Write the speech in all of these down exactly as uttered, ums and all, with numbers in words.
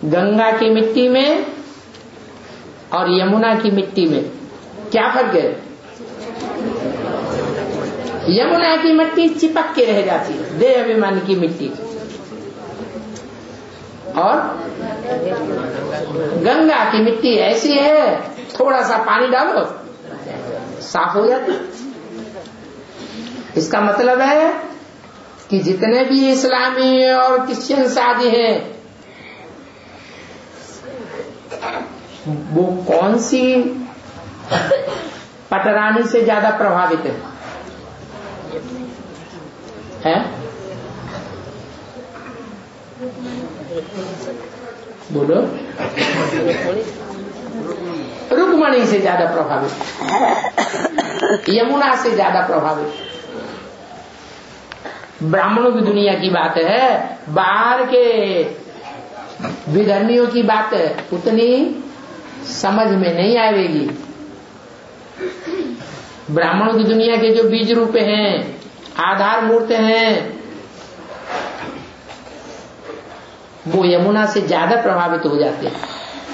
गंगा की मिट्टी में और यमुना की मिट्टी में क्या फर्क है? यमुना की मिट्टी चिपक के रह जाती है, देह अभिमान की मिट्टी, और गंगा की मिट्टी ऐसी है, थोड़ा सा पानी डालो साफ हो जाती। इसका मतलब है कि जितने भी इस्लामी और क्रिश्चियन आदि हैं, वो कौन सी पटरानी से ज्यादा प्रभावित है? है? बोलो। रुक्मणी से ज्यादा प्रभावित, यमुना से ज्यादा प्रभावित। ब्राह्मणों की दुनिया की बात है, बाहर के विधर्मियों की बात उतनी समझ में नहीं आएगी। ब्राह्मणों की दुनिया के जो बीज रूप हैं, आधार मूर्त हैं, वो यमुना से ज्यादा प्रभावित हो जाते हैं।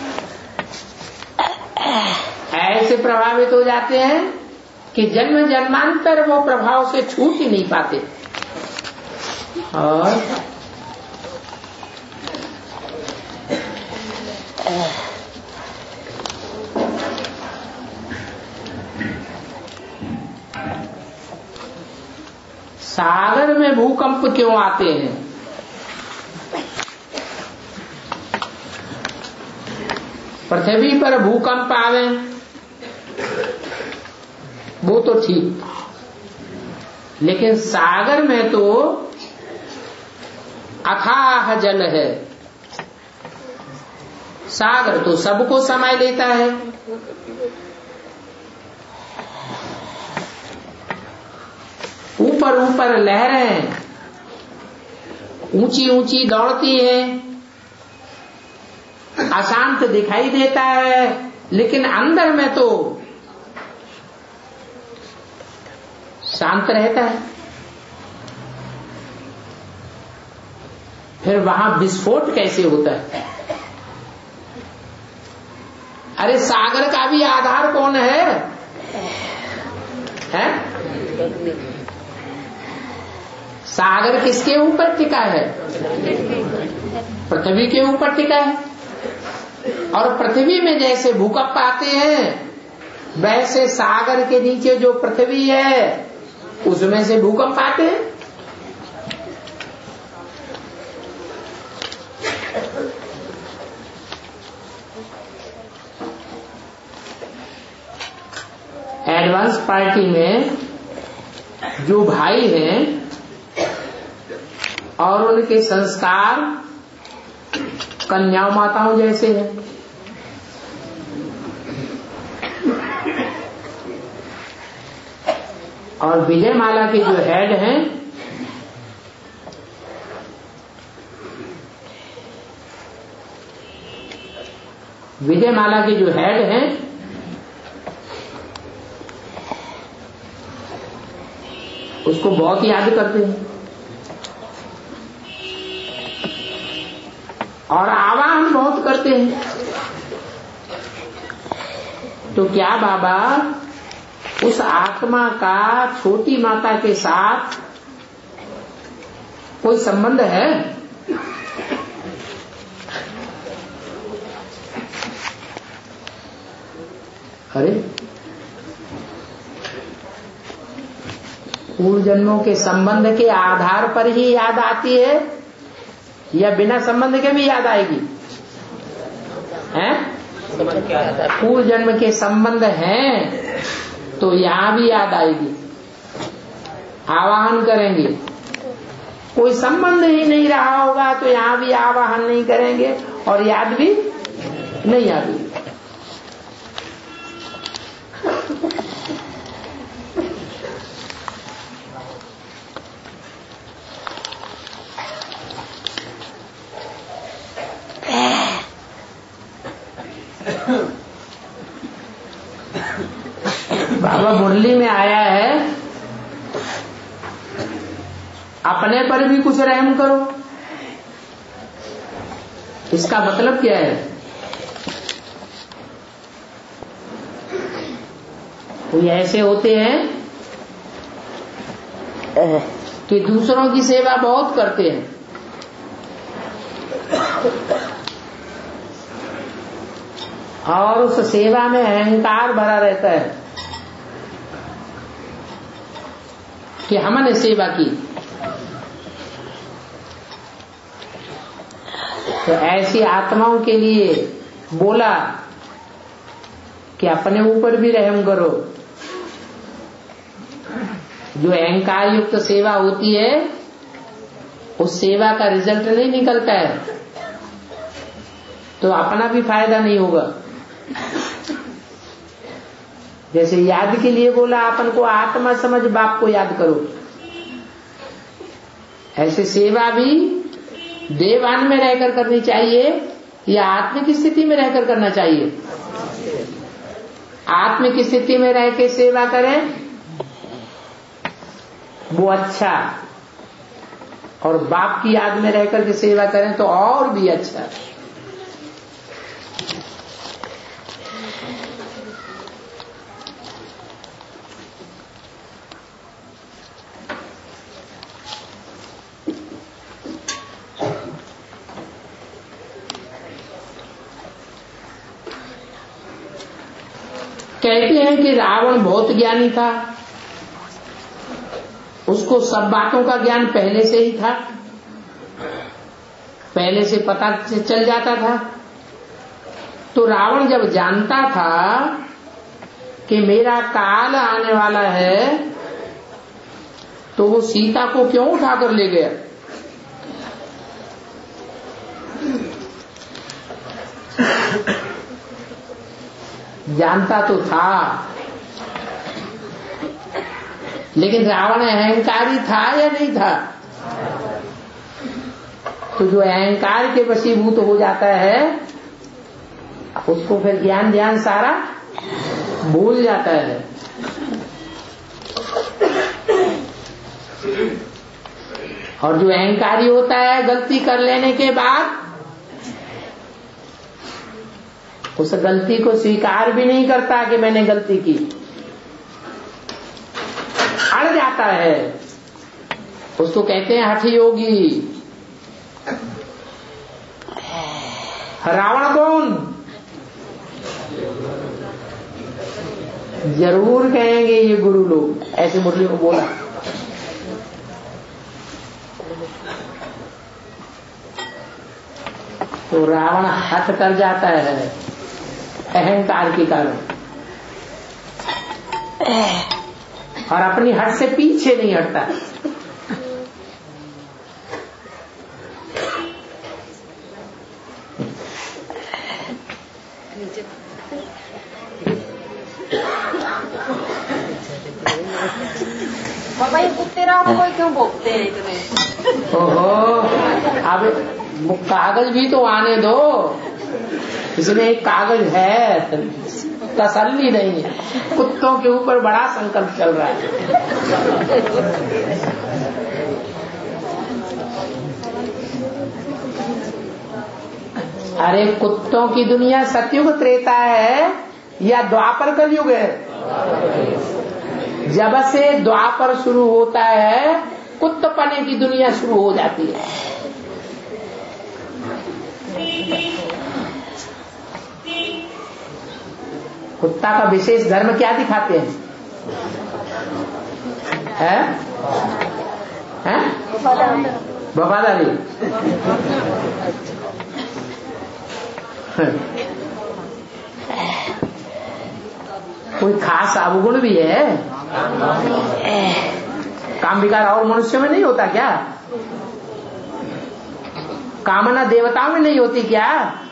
ऐसे प्रभावित हो जाते हैं कि जन्म जन्मांतर वो प्रभाव से छूट ही नहीं पाते। और सागर में भूकंप क्यों आते हैं? पृथ्वी पर भूकंप आवे वो तो ठीक, लेकिन सागर में तो अथाह जल है। सागर तो सबको समाये लेता है। ऊपर ऊपर लहरें ऊंची ऊंची दौड़ती है, अशांत दिखाई देता है, लेकिन अंदर में तो शांत रहता है। फिर वहां विस्फोट कैसे होता है? अरे सागर का भी आधार कौन है? हैं? सागर किसके ऊपर टिका है? पृथ्वी के ऊपर टिका है। और पृथ्वी में जैसे भूकंप आते हैं, वैसे सागर के नीचे जो पृथ्वी है उसमें से भूकंप आते हैं। एडवांस पार्टी में जो भाई हैं और उनके संस्कार कन्या माताओं जैसे हैं। और विजयमाला के जो हेड हैं विजयमाला के जो हेड हैं उसको बहुत याद करते हैं और आवाहन बहुत करते हैं। तो क्या बाबा उस आत्मा का छोटी माता के साथ कोई संबंध है? अरे पूर्व जन्मों के संबंध के आधार पर ही याद आती है या बिना संबंध के भी याद आएगी? हैं? पूर्व जन्म के संबंध हैं तो यहां भी याद आएगी। आवाहन करेंगे। कोई संबंध ही नहीं रहा होगा तो यहां भी आवाहन नहीं करेंगे और याद भी नहीं आती। बाबा मुरली में आया है, अपने पर भी कुछ रहम करो। इसका मतलब क्या है? कोई ऐसे होते हैं कि दूसरों की सेवा बहुत करते हैं, और उस सेवा में अहंकार भरा रहता है कि हमने सेवा की। तो ऐसी आत्माओं के लिए बोला कि अपने ऊपर भी रहम करो। जो अहंकार युक्त सेवा होती है उस सेवा का रिजल्ट नहीं निकलता है, तो अपना भी फायदा नहीं होगा। जैसे याद के लिए बोला, अपन को आत्मा समझ बाप को याद करो, ऐसे सेवा भी देवान में रहकर करनी चाहिए या आत्म की स्थिति में रहकर करना चाहिए? आत्म की स्थिति में रह के सेवा करें वो अच्छा, और बाप की याद में रहकर के सेवा करें तो और भी अच्छा। कहते हैं कि रावण बहुत ज्ञानी था, उसको सब बातों का ज्ञान पहले से ही था, पहले से पता चल जाता था। तो रावण जब जानता था कि मेरा काल आने वाला है, तो वो सीता को क्यों उठाकर ले गया? जानता तो था, लेकिन रावण अहंकारी था या नहीं था? तो जो अहंकार के वशीभूत हो जाता है उसको फिर ज्ञान ध्यान सारा भूल जाता है। और जो अहंकारी होता है गलती कर लेने के बाद उस गलती को स्वीकार भी नहीं करता कि मैंने गलती की, अड़ जाता है, उसको कहते हैं हठ योगी। रावण कौन? जरूर कहेंगे ये गुरु लोग, ऐसे मुरली को बोला। तो रावण हठ कर जाता है अहंकार के कारण, और अपनी हट से पीछे नहीं हटता। बाबा ये कुत्ते रात को क्यों भोगते हैं इतने? ओहो, अब कागज भी तो आने दो, इसमें एक कागज है, तसल्ली नहीं है। कुत्तों के ऊपर बड़ा संकल्प चल रहा है। अरे कुत्तों की दुनिया सतयुग त्रेता है या द्वापर कलयुग है? जब से द्वापर शुरू होता है कुत्तपने की दुनिया शुरू हो जाती है। कुत्ता का विशेष धर्म क्या दिखाते हैं? है? है? वफादारी। कोई खास अवगुण भी है? काम विकार और मनुष्य में नहीं होता क्या? कामना देवताओं में नहीं होती क्या?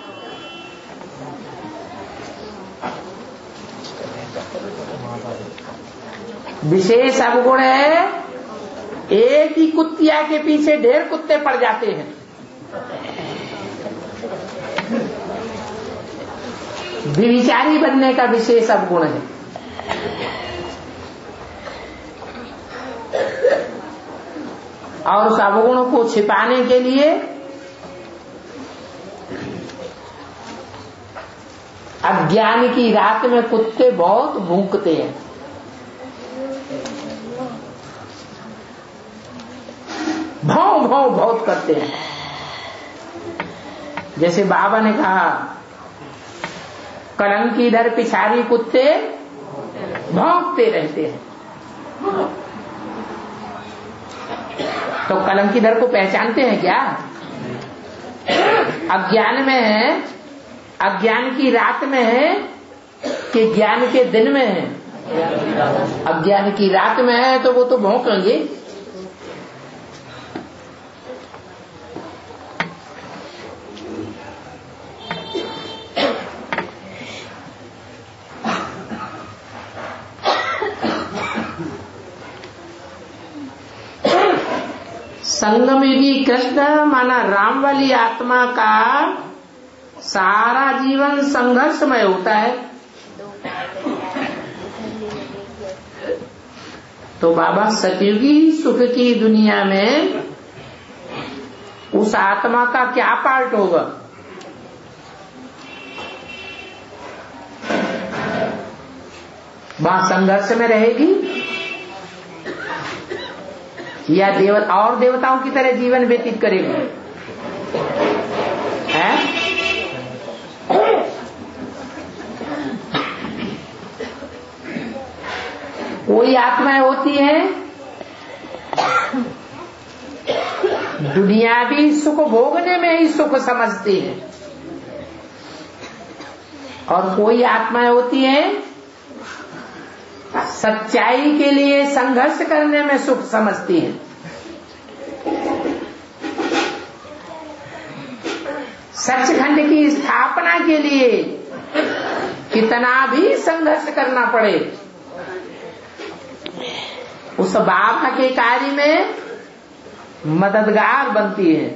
विशेष अवगुण है, एक ही कुत्तिया के पीछे ढेर कुत्ते पड़ जाते हैं। व्यभिचारी बनने का विशेष अवगुण है। और उस अवगुण को छिपाने के लिए अज्ञान की रात में कुत्ते बहुत भूखते हैं। भाव भाव बहुत करते हैं। जैसे बाबा ने कहा, कलंकी इधर पिछारी कुत्ते भौंकते रहते हैं। तो कलंकीधर को पहचानते हैं क्या? अज्ञान में है, अज्ञान की रात में है कि ज्ञान के दिन में है? अज्ञान की रात में है तो वो तो भौंकेंगे। संगम युगी कृष्ण माना राम वाली आत्मा का सारा जीवन संघर्षमय होता है। तो बाबा सतयुगी सुख की दुनिया में उस आत्मा का क्या पार्ट होगा? वहां संघर्ष में रहेगी या देवता और देवताओं की तरह जीवन व्यतीत करेगी? है? कोई आत्माएं होती हैं दुनियावी सुख भोगने में ही सुख समझती हैं, और कोई आत्माएं होती हैं सच्चाई के लिए संघर्ष करने में सुख समझती हैं। सचखंड की स्थापना के लिए कितना भी संघर्ष करना पड़े, उस बाबा के कार्य में मददगार बनती है।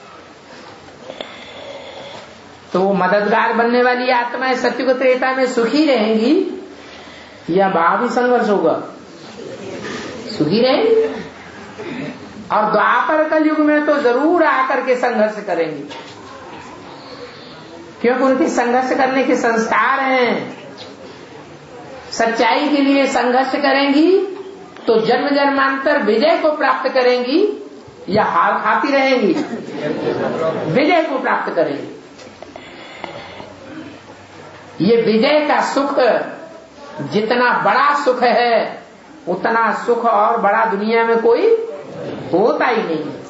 तो मददगार बनने वाली आत्माएं सत्युग त्रेता में सुखी रहेंगी या भावी संघर्ष होगा? सुखी रहेंगी। और द्वापर कलयुग में तो जरूर आकर के संघर्ष करेंगी, क्योंकि उनके संघर्ष करने के संस्कार हैं। सच्चाई के लिए संघर्ष करेंगी तो जन्म जन्मांतर विजय को प्राप्त करेंगी या हार खाती रहेंगी? विजय को प्राप्त करेंगी। ये विजय का सुख जितना बड़ा सुख है उतना सुख और बड़ा दुनिया में कोई होता ही नहीं है।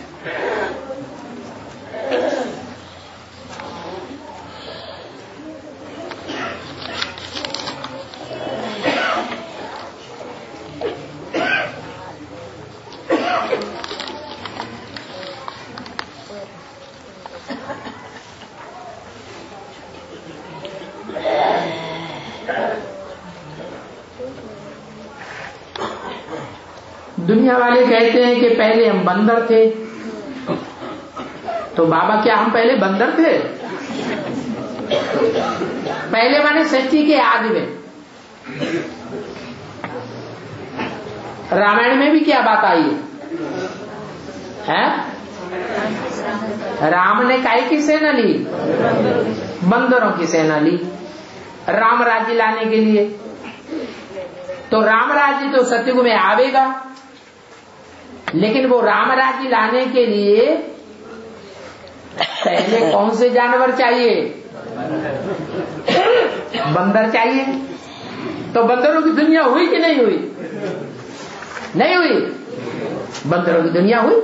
दुनिया वाले कहते हैं कि पहले हम बंदर थे। तो बाबा क्या हम पहले बंदर थे? पहले माने सृष्टि के आदि में। रामायण में भी क्या बात आई है? राम ने काय की सेना ली? बंदरों की सेना ली राम राज्य लाने के लिए। तो राम राज्य तो सतयुग में आवेगा, लेकिन वो राम राज्य लाने के लिए पहले कौन से जानवर चाहिए? बंदर चाहिए। तो बंदरों की दुनिया हुई कि नहीं हुई? नहीं हुई। बंदरों की दुनिया हुई।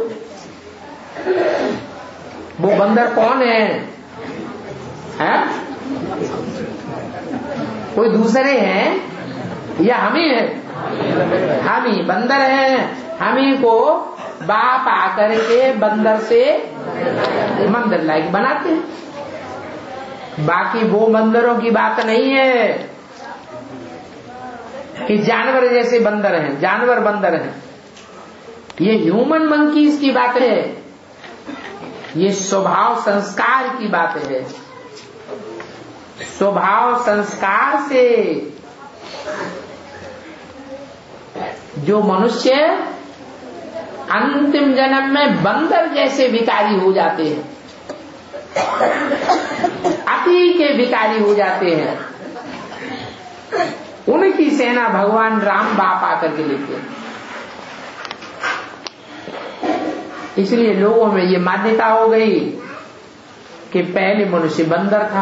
वो बंदर कौन है? हैं? कोई दूसरे हैं या हम ही हैं? हम ही बंदर हैं। हम ही को बाप आकर के बंदर से मंदिर लायक बनाते हैं। बाकी वो बंदरों की बात नहीं है कि जानवर जैसे बंदर हैं, जानवर बंदर हैं। ये ह्यूमन मंकीज की बात है। ये स्वभाव संस्कार की बात है। स्वभाव संस्कार से जो मनुष्य अंतिम जन्म में बंदर जैसे विकारी हो जाते हैं, अति के विकारी हो जाते हैं। उनकी सेना भगवान राम बाप आकर के लेते हैं। इसलिए लोगों में ये मान्यता हो गई कि पहले मनुष्य बंदर था।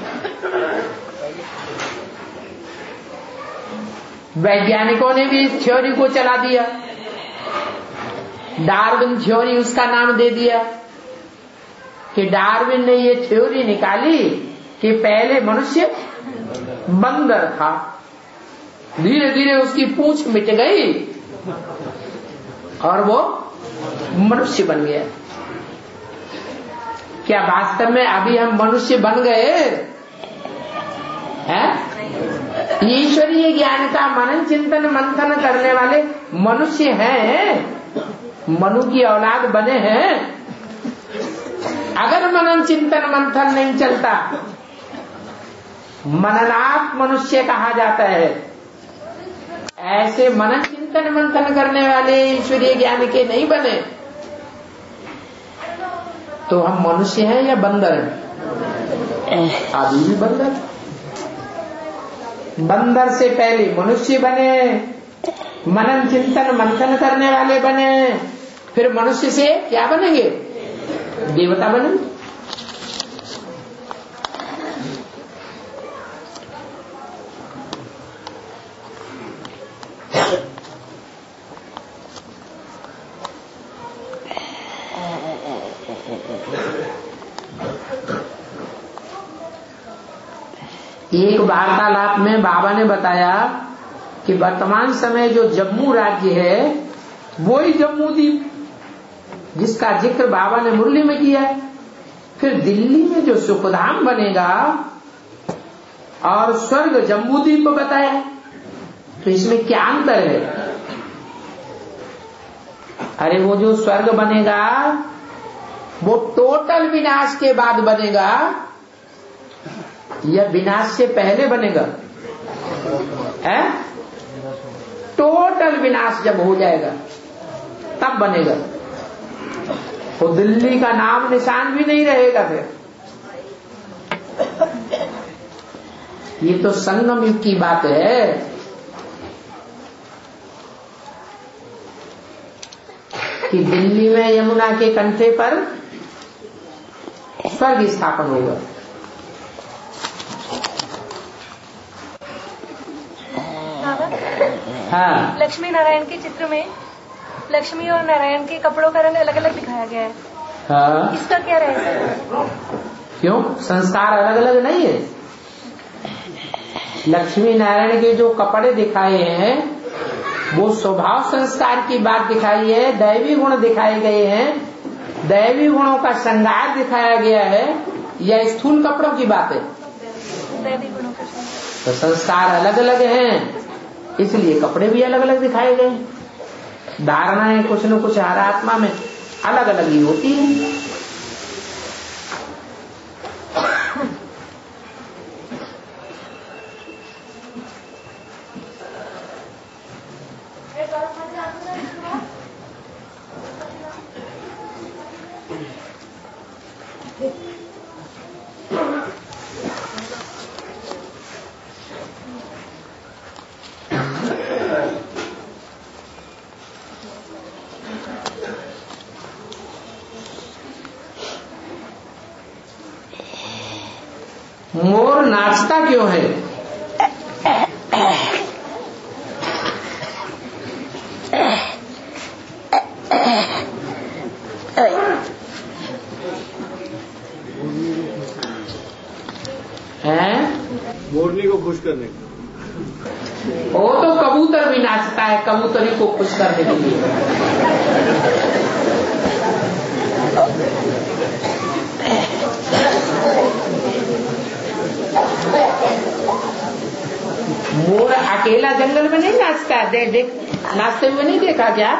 वैज्ञानिकों ने भी इस थ्योरी को चला दिया, डार्विन थ्योरी उसका नाम दे दिया कि डार्विन ने ये थ्योरी निकाली कि पहले मनुष्य बंदर था, धीरे धीरे उसकी पूंछ मिट गई और वो मनुष्य बन गया। क्या वास्तव में अभी हम मनुष्य बन गए हैं? ईश्वरीय ज्ञान का मनन चिंतन मंथन करने वाले मनुष्य हैं, मनु की औलाद बने हैं। अगर मनन चिंतन मंथन नहीं चलता, मननात् मनुष्य कहा जाता है। ऐसे मनन चिंतन मंथन करने वाले ईश्वरीय ज्ञान के नहीं बने तो हम मनुष्य हैं या बंदर हैं? अभी भी बंदर। बंदर से पहले मनुष्य बने, मनन चिंतन मंथन करने वाले बने, फिर मनुष्य से क्या बनेंगे? देवता बनेंगे। एक वार्तालाप में बाबा ने बताया कि वर्तमान समय जो जम्मू राज्य है वही जम्मू द्वीप जिसका जिक्र बाबा ने मुरली में किया है। फिर दिल्ली में जो सुखधाम बनेगा और स्वर्ग जम्मू द्वीप बताया, तो इसमें क्या अंतर है? अरे वो जो स्वर्ग बनेगा वो टोटल विनाश के बाद बनेगा या विनाश से पहले बनेगा? है? टोटल विनाश जब हो जाएगा तब बनेगा। तो दिल्ली का नाम निशान भी नहीं रहेगा। फिर ये तो संगम युग की बात है। कि दिल्ली में यमुना के कंठे पर स्वर्ग स्थापन होगा। हाँ। लक्ष्मी नारायण के चित्र में लक्ष्मी और नारायण के कपड़ों का रंग अलग अलग दिखाया गया है। हाँ। इसका क्या रहस्य है? क्यों? संस्कार अलग अलग नहीं है। लक्ष्मी नारायण के जो कपड़े दिखाए हैं वो स्वभाव संस्कार की बात दिखाई है, दैवी गुण दिखाए गए हैं, दैवी गुणों का श्रृंगार दिखाया गया है, या स्थूल कपड़ों की बात है? दैवी गुणों का। तो संस्कार अलग अलग हैं, इसलिए कपड़े भी अलग अलग दिखाए गए। धारणाएं कुछ न कुछ हर आत्मा में अलग अलग ही होती है। मोर नाचता क्यों है? हैं? मोरनी को खुश करने के। वो तो कबूतर भी नाचता है कबूतरी को खुश करने के लिए। मोर अकेला जंगल में नहीं नाचता है। देख देख नाचते हुए नहीं देखा क्या?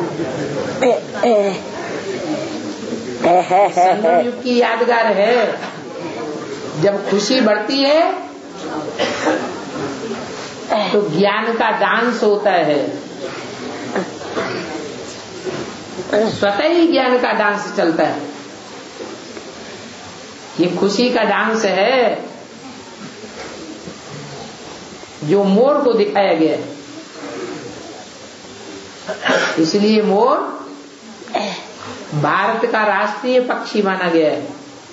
संगम युग की यादगार है। जब खुशी बढ़ती है तो ज्ञान का डांस होता है, स्वतः ही ज्ञान का डांस चलता है। ये खुशी का डांस है जो मोर को दिखाया गया है। इसलिए मोर भारत का राष्ट्रीय पक्षी माना गया है।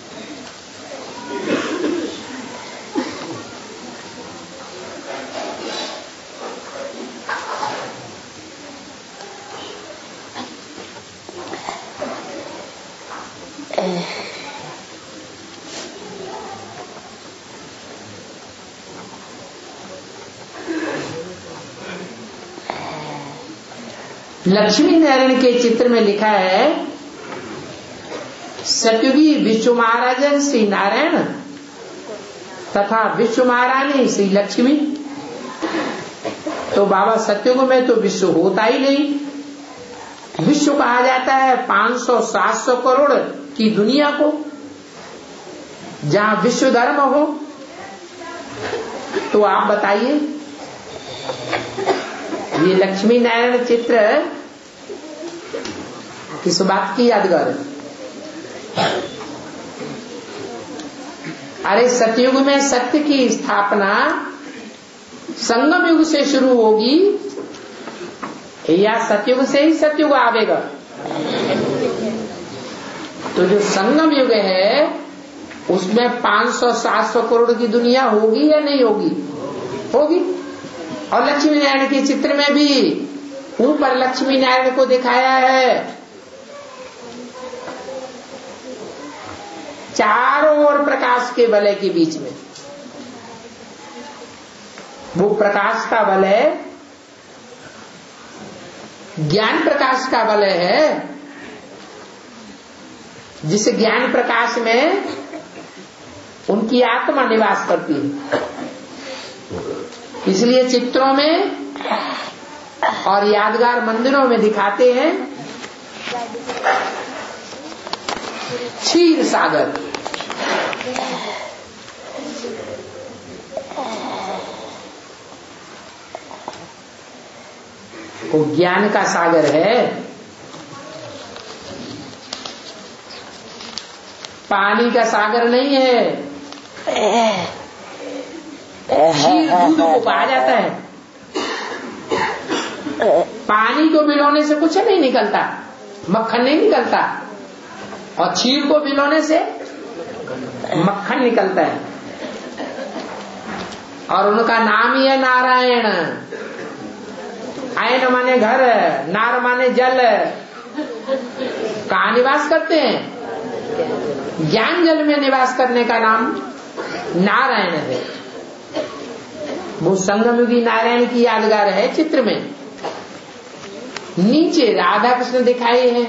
लक्ष्मी नारायण के चित्र में लिखा है सतयुगी विश्व महाराजन श्री नारायण तथा विश्व महारानी श्री लक्ष्मी। तो बाबा सतयुग में तो विश्व होता ही नहीं। विश्व कहा जाता है पाँच सौ सात सौ करोड़ की दुनिया को, जहां विश्व धर्म हो। तो आप बताइए ये लक्ष्मी नारायण चित्र किस बात की यादगार है? अरे सतयुग में सत्य की स्थापना संगम युग से शुरू होगी या सतयुग से ही सतयुग आवेगा? तो जो संगम युग है उसमें पाँच सौ सात सौ करोड़ की दुनिया होगी या नहीं होगी? होगी। और लक्ष्मी नारायण के चित्र में भी ऊपर लक्ष्मी नारायण को दिखाया है, चारों ओर प्रकाश के वलय के बीच में। वो प्रकाश का वलय ज्ञान प्रकाश का वलय है, जिस ज्ञान प्रकाश में उनकी आत्मा निवास करती है। इसलिए चित्रों में और यादगार मंदिरों में दिखाते हैं क्षीर सागर। वो ज्ञान का सागर है, पानी का सागर नहीं है। क्षीर दूध को कहा जाता है। पानी को मिलाने से कुछ नहीं निकलता, मक्खन नहीं निकलता, और क्षीर को मिलाने से मक्खन निकलता है। और उनका नाम ही है नारायण। आयन माने घर, नार माने जल। कहाँ निवास करते हैं? ज्ञान जल में निवास करने का नाम नारायण है। वो संगमयुगी नारायण की यादगार है। चित्र में नीचे राधा कृष्ण दिखाए हैं,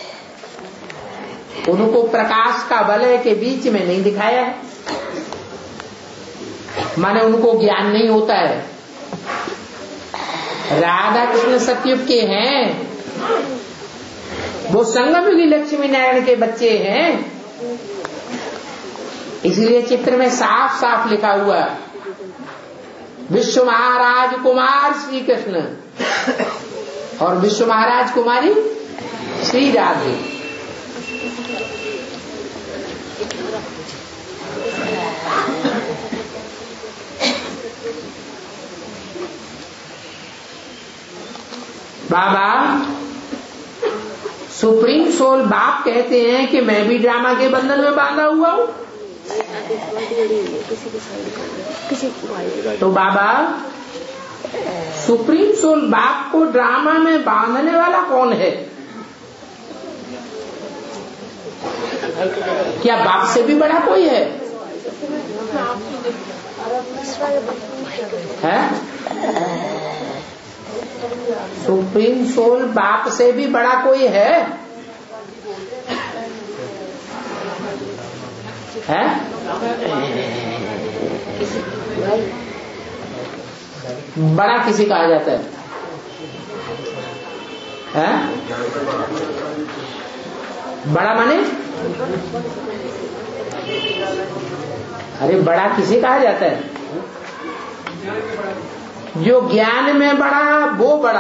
उनको प्रकाश का वलय के बीच में नहीं दिखाया है, माने उनको ज्ञान नहीं होता है। राधा कृष्ण सतयुग के हैं, वो संगमयुगी लक्ष्मी नारायण के बच्चे हैं। इसलिए चित्र में साफ साफ लिखा हुआ विश्व महाराज कुमार श्री कृष्ण और विश्व महाराज कुमारी श्री राधे। बाबा सुप्रीम सोल बाप कहते हैं कि मैं भी ड्रामा के बंधन में बांधा हुआ हूँ। तो बाबा सुप्रीम सोल बाप को ड्रामा में बांधने वाला कौन है? क्या बाप से भी बड़ा कोई है? है? सुप्रीम सोल बाप से भी बड़ा कोई है? है? बड़ा किसी कहा जाता है? है? बड़ा माने? अरे बड़ा किसे कहा जाता है? जो ज्ञान में बड़ा वो बड़ा,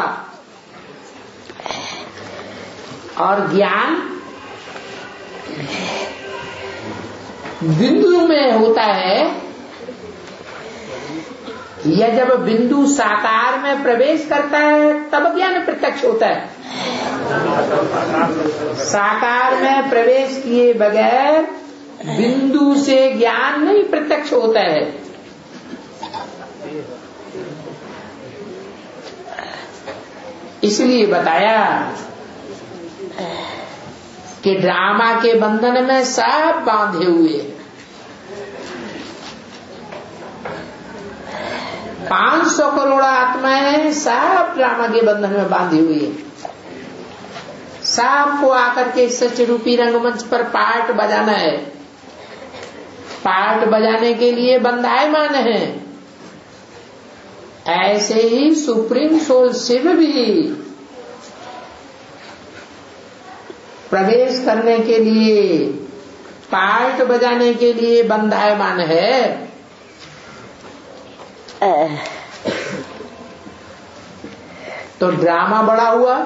और ज्ञान बिंदु में होता है, या जब बिंदु साकार में प्रवेश करता है तब ज्ञान प्रत्यक्ष होता है। साकार में प्रवेश किए बगैर बिंदु से ज्ञान नहीं प्रत्यक्ष होता है। इसलिए बताया कि ड्रामा के बंधन में सब बांधे हुए हैं। पांच सौ करोड़ आत्माएं सब ड्रामा के बंधन में बांधी हुई है। सबको आकर के सच रूपी रंगमंच पर पार्ट बजाना है। पार्ट बजाने के लिए बंधायमान है। ऐसे ही सुप्रीम सोल शिव भी प्रवेश करने के लिए, पार्ट बजाने के लिए बंधायमान है। तो ड्रामा बड़ा हुआ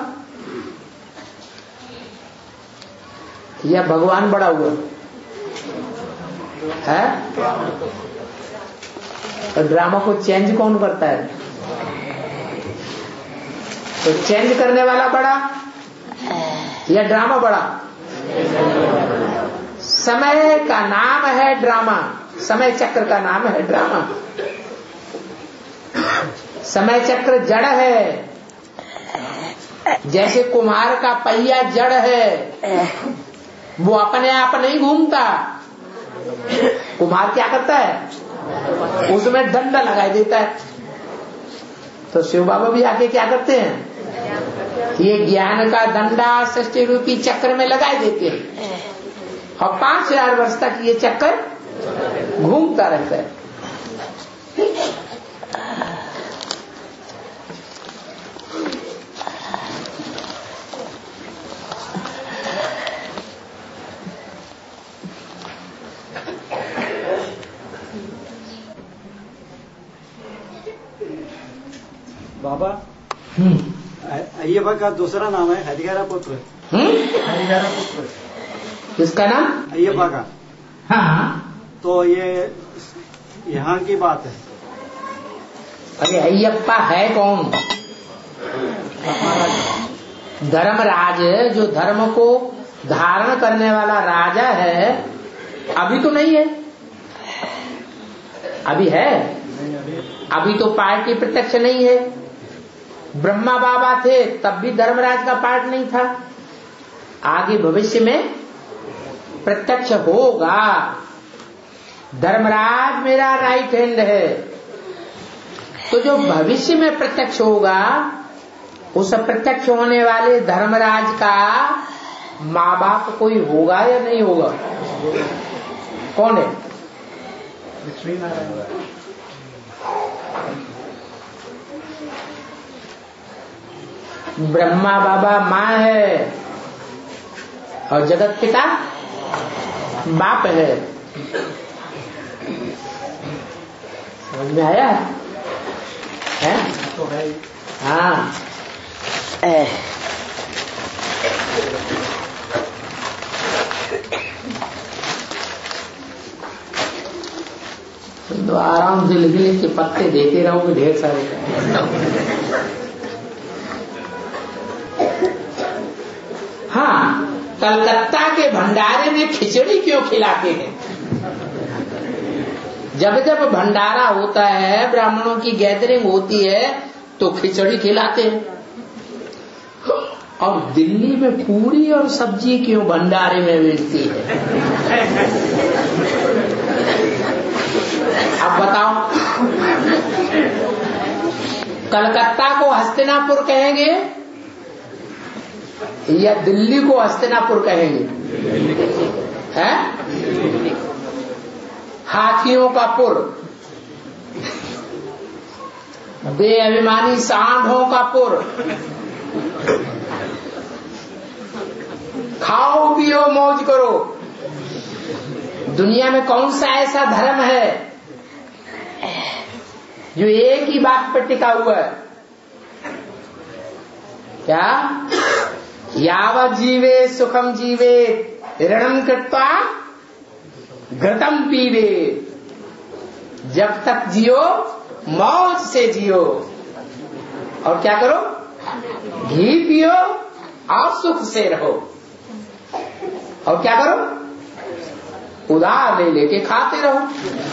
या भगवान बड़ा हुआ है? तो ड्रामा को चेंज कौन करता है? तो चेंज करने वाला बड़ा या ड्रामा बड़ा? समय का नाम है ड्रामा, समय चक्र का नाम है ड्रामा। समय चक्र जड़ है, जैसे कुम्हार का पहिया जड़ है, वो अपने आप नहीं घूमता। कुम्हार क्या करता है? उसमें डंडा लगा देता है। तो शिव बाबा भी आके क्या करते हैं? ये ज्ञान का डंडा सृष्टि रूपी चक्र में लगा देते हैं और पांच हजार वर्ष तक ये चक्कर घूमता रहता है। बाबा, अय्यप्पा का दूसरा नाम है हरिहरा पुत्र। हरिहरा पुत्र किसका नाम? अय्यप्पा का। हाँ, तो ये यहाँ की बात है। अरे अय्यप्पा है कौन? धर्मराज, जो धर्म को धारण करने वाला राजा है। अभी तो नहीं है, अभी है, अभी तो पार्टी प्रत्यक्ष नहीं है। ब्रह्मा बाबा थे तब भी धर्मराज का पार्ट नहीं था। आगे भविष्य में प्रत्यक्ष होगा। धर्मराज मेरा राइट हैंड है। तो जो भविष्य में प्रत्यक्ष होगा, उस प्रत्यक्ष होने वाले धर्मराज का माँ बाप कोई होगा या नहीं होगा? कौन है? लक्ष्मी नारायण। ब्रह्मा बाबा माँ है और जगत पिता बाप है। समझ में आया है? तो है। हाँ, तो आराम से लिख लिख के पत्ते देते रहोगे ढेर सारे। हाँ, कलकत्ता के भंडारे में खिचड़ी क्यों खिलाते हैं? जब जब भंडारा होता है, ब्राह्मणों की गैदरिंग होती है, तो खिचड़ी खिलाते हैं। और दिल्ली में पूरी और सब्जी क्यों भंडारे में मिलती है? अब बताओ, कलकत्ता को हस्तिनापुर कहेंगे या दिल्ली को हस्तिनापुर कहेंगे? हैं? हाथियों का पुर, बेअभिमानी सांढों का पुर। खाओ पियो मौज करो। दुनिया में कौन सा ऐसा धर्म है जो एक ही बात पर टिका हुआ है? क्या? यावत् जीवे सुखम जीवे ऋणम कृत्वा घृतम पीवे, जब तक जियो मौज से जियो। और क्या करो? घी पियो और सुख से रहो। और क्या करो? उधार ले लेके खाते रहो।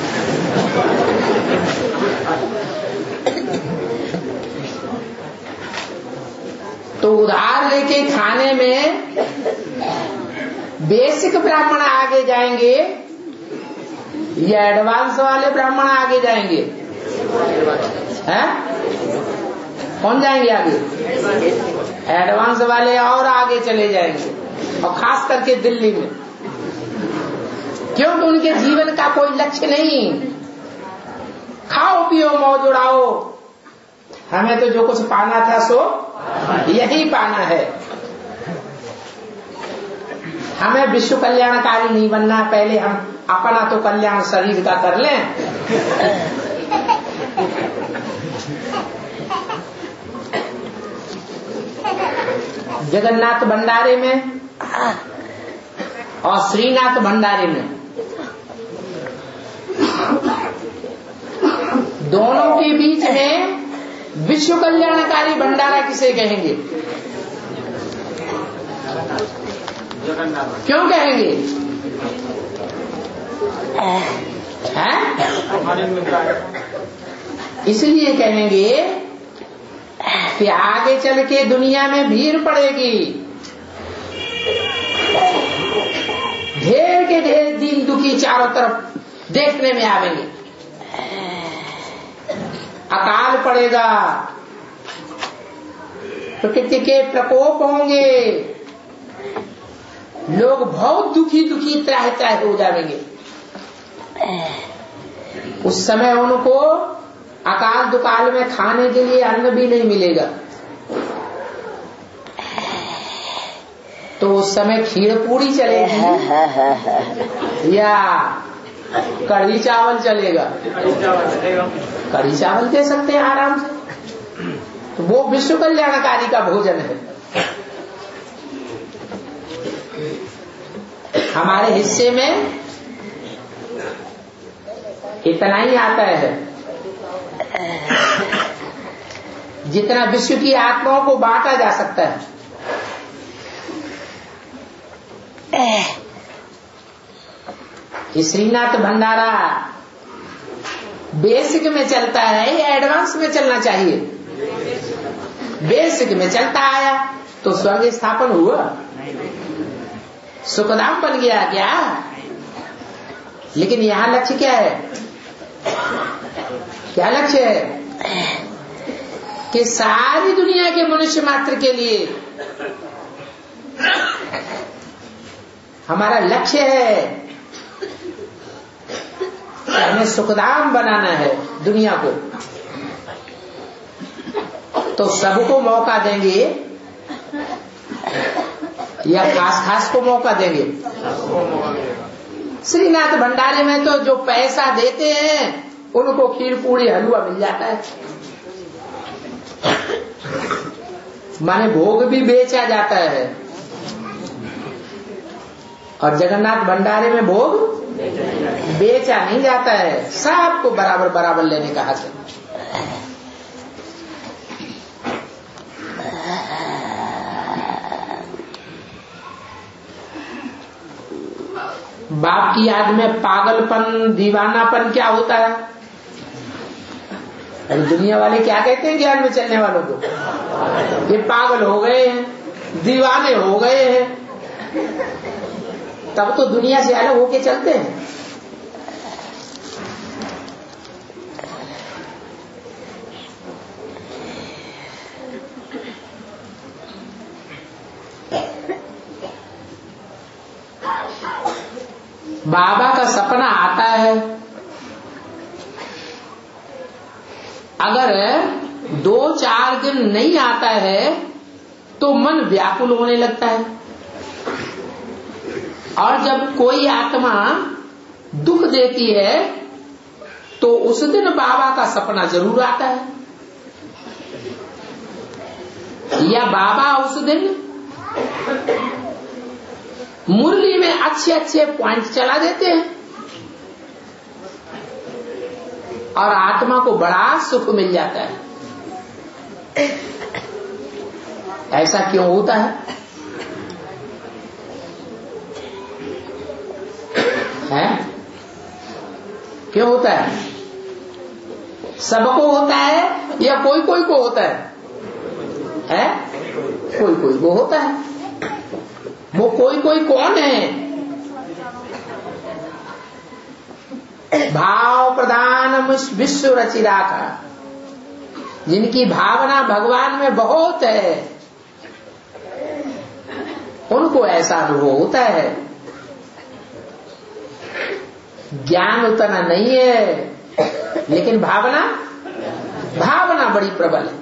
तो उधार लेके खाने में बेसिक ब्राह्मण आगे जाएंगे या एडवांस वाले ब्राह्मण आगे जाएंगे? हैं? कौन जाएंगे आगे? एडवांस वाले और आगे चले जाएंगे, और खास करके दिल्ली में, क्योंकि उनके जीवन का कोई लक्ष्य नहीं। खाओ पियो मौज उड़ाओ, हमें तो जो कुछ पाना था सो यही पाना है। हमें विश्व कल्याणकारी नहीं बनना, पहले हम अपना तो कल्याण शरीर का कर लें। जगन्नाथ भंडारे में और श्रीनाथ भंडारे में दोनों के बीच में विश्व कल्याणकारी भंडारा किसे कहेंगे? क्यों कहेंगे? हैं? इसलिए कहेंगे कि आगे चल के दुनिया में भीड़ पड़ेगी, ढेर के ढेर दीन दुखी चारों तरफ देखने में आवेंगे। अकाल पड़ेगा, प्रकृति के प्रकोप होंगे, लोग बहुत दुखी दुखी त्राहि त्राहि हो जाएंगे। उस समय उनको अकाल दुकाल में खाने के लिए अन्न भी नहीं मिलेगा, तो उस समय खीर पूरी चलेगी या कढ़ी चावल चलेगा? कढ़ी चावल दे सकते हैं आराम से, तो वो विश्व कल्याणकारी का भोजन है। हमारे हिस्से में इतना ही आता है जितना विश्व की आत्माओं को बांटा जा सकता है। श्रीनाथ भंडारा बेसिक में चलता है या एडवांस में चलना चाहिए? बेसिक में चलता आया तो स्वर्ग स्थापन हुआ, सुखधाम बन गया क्या? लेकिन यहाँ लक्ष्य क्या है? क्या लक्ष्य है? कि सारी दुनिया के मनुष्य मात्र के लिए हमारा लक्ष्य है कि हमें सुखधाम बनाना है दुनिया को। तो सबको मौका देंगे या खास खास को मौका देंगे? श्रीनाथ भंडारे में तो जो पैसा देते हैं उनको खीर पूरी हलवा मिल जाता है, माने भोग भी बेचा जाता है। और जगन्नाथ भंडारे में भोग बेचा नहीं जाता है, सबको बराबर बराबर लेने का हक है। बाप की याद में पागलपन दीवानापन क्या होता है? और दुनिया वाले क्या कहते हैं ज्ञान में चलने वालों को? ये पागल हो गए हैं, दीवाने हो गए हैं। तब तो दुनिया से अलग होके चलते हैं। बाबा का सपना आता है, अगर दो चार दिन नहीं आता है तो मन व्याकुल होने लगता है, और जब कोई आत्मा दुख देती है तो उस दिन बाबा का सपना जरूर आता है, या बाबा उस दिन मुरली में अच्छे अच्छे पॉइंट चला देते हैं और आत्मा को बड़ा सुख मिल जाता है। ऐसा क्यों होता है? हैं? क्यों होता है? सबको होता है या कोई कोई को होता है? हैं? कोई कोई को होता है। वो कोई कोई कौन है? भाव प्रधान विश्व रचिरा का, जिनकी भावना भगवान में बहुत है, उनको ऐसा अनुभव होता है। ज्ञान उतना नहीं है, लेकिन भावना भावना बड़ी प्रबल है।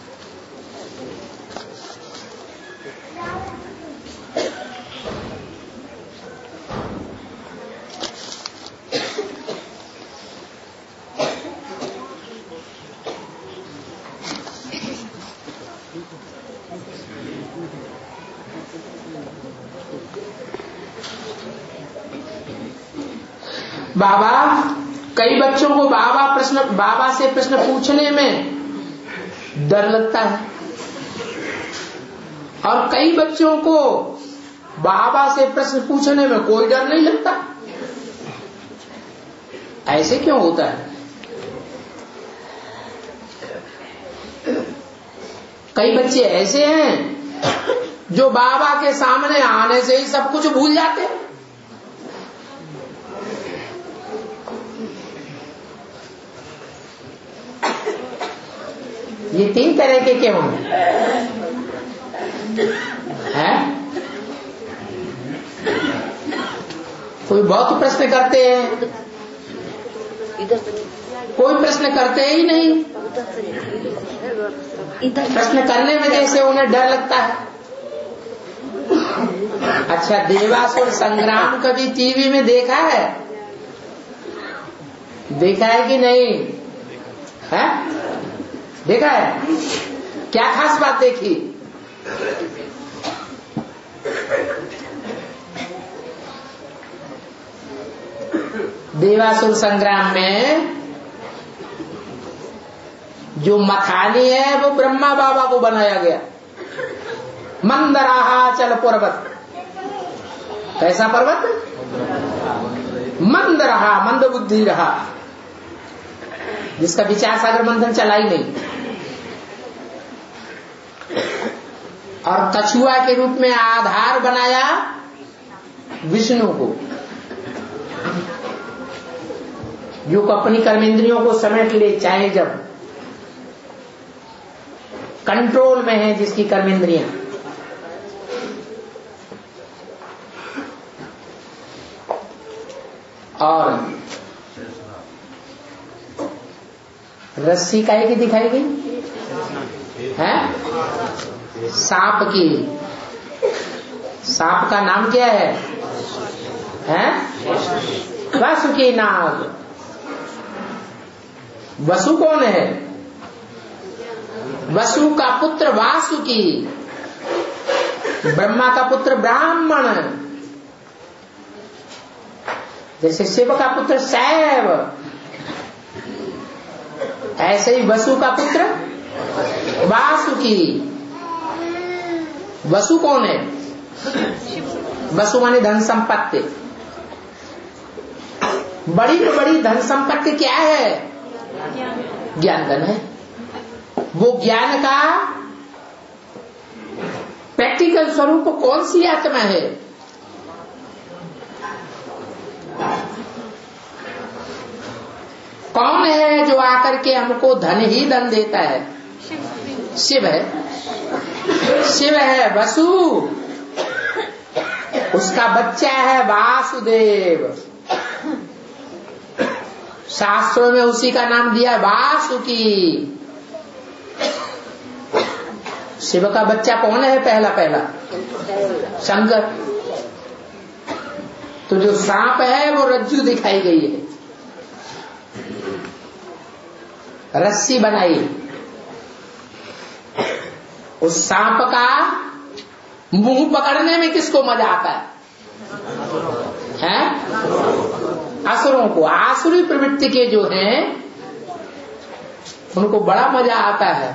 बाबा, कई बच्चों को बाबा प्रश्न बाबा से प्रश्न पूछने में डर लगता है, और कई बच्चों को बाबा से प्रश्न पूछने में कोई डर नहीं लगता। ऐसे क्यों होता है? कई बच्चे ऐसे हैं जो बाबा के सामने आने से ही सब कुछ भूल जाते हैं। ये तीन तरह के क्यों हैं? कोई बहुत प्रश्न करते हैं, कोई प्रश्न करते ही नहीं। प्रश्न करने में जैसे उन्हें डर लगता है। अच्छा, देवासुर संग्राम कभी टीवी में देखा है? देखा है कि नहीं? है? देखा है? क्या खास बात देखी? देवासुर संग्राम में जो मथानी है वो ब्रह्मा बाबा को बनाया गया। मंदराहाचल पर्वत, कैसा पर्वत? मंद रहा, मंद बुद्धि रहा, जिसका विचार सागर मंथन चला ही नहीं। और कछुआ के रूप में आधार बनाया विष्णु को, जो अपनी कर्मेंद्रियों को समेट ले, चाहे जब कंट्रोल में है जिसकी कर्मेंद्रियां। और रस्सी काहे की दिखाई गई है? सांप की। सांप का नाम क्या है? हैं? वासुकी नाग। वसु कौन है? वसु का पुत्र वासुकी, ब्रह्मा का पुत्र ब्राह्मण, जैसे शिव का पुत्र शैव, ऐसे ही वसु का पुत्र वासुकी। वसु कौन है? वसु माने धन संपत्ति। बड़ी तो बड़ी धन संपत्ति क्या है? ज्ञान धन है। वो ज्ञान का प्रैक्टिकल स्वरूप कौन सी आत्मा है? कौन है जो आकर के हमको धन ही धन देता है? शिव है। शिव है वसु, उसका बच्चा है वासुदेव। शास्त्रों में उसी का नाम दिया वासुकी। शिव का बच्चा कौन है? पहला पहला शंकर। तो जो सांप है वो रज्जु दिखाई गई है, रस्सी बनाई। उस सांप का मुंह पकड़ने में किसको मजा आता है? हैं? असुरों को। आसुरी प्रवृत्ति के जो हैं उनको बड़ा मजा आता है।